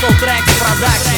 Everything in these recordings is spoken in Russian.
Battle Tracks Production,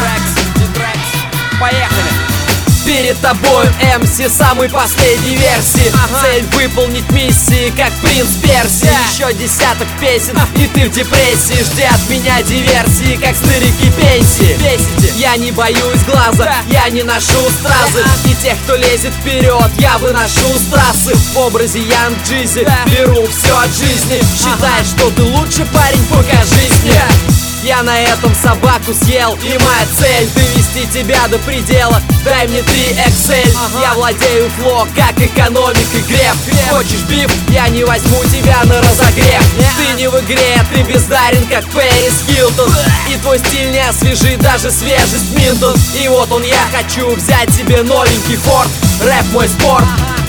D-Tracks. Поехали! Перед тобой МС самой последней версии. Цель выполнить миссии, как принц Персии. Еще десяток песен, и ты в депрессии. Жди от меня диверсии, как старики пенсии. Я не боюсь глаза, я не ношу стразы. И тех, кто лезет вперед, я выношу с трассы. В образе Янг Джизи беру все от жизни. Считай, что ты лучший парень, покажись мне. Я на этом собаку съел, и моя цель довести тебя до предела. Дай мне 3 XL. Я владею фло, как экономик и греб. Хочешь биф? Я не возьму тебя на разогрев. Ты не в игре, ты бездарен, как Пэрис Хилтон. И твой стиль не освежит даже свежесть Минтон. И вот он, я хочу взять себе новенький Форд. Рэп мой спорт.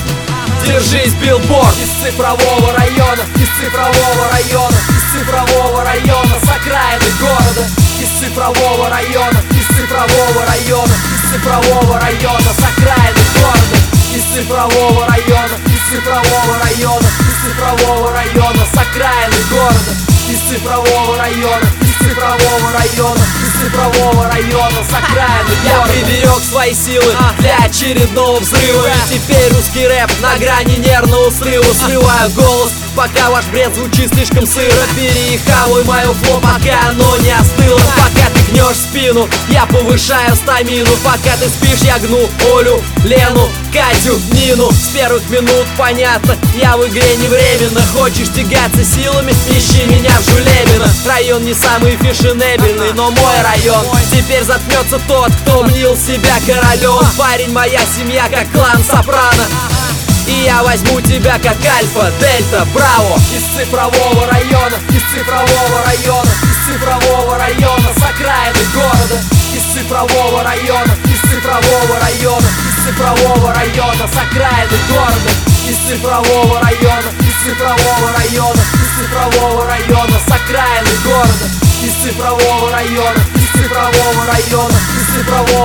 Держись, билборд. Из цифрового района, из цифрового района, из цифрового района, с окраины города. Из цифрового района, из цифрового района, из цифрового района, с окраины города. Из цифрового района, из цифрового района, из цифрового района, с окраины города. Из цифрового района, из цифрового района, из цифрового района, с окраины города. Я приберег свои силы для очередного взрыва. И теперь русский рэп на грани нервного срыва. Срываю голос, пока ваш бред звучит слишком сыро. Перехавай мое фло, пока оно не остыло. Пока ты гнешь спину, я повышаю стамину. Пока ты спишь, я гну Олю, Лену, Катю, Нину. С первых минут понятно, я в игре не временно. Хочешь тягаться силами, ищи меня в Жулебино. Район не самый фешенебельный, но мой район. Теперь заткнется тот, кто мнил себя королем. Парень, моя семья, как клан Сопрано. И я возьму тебя как Альфа, Дельта, Браво. Из цифрового района, из цифрового района, из цифрового района, с окраины города. Из цифрового района, из цифрового района, из цифрового района, с окраины города. Из цифрового района, из цифрового района, из цифрового района, с окраины города. Из цифрового района, из цифрового района, из цифрового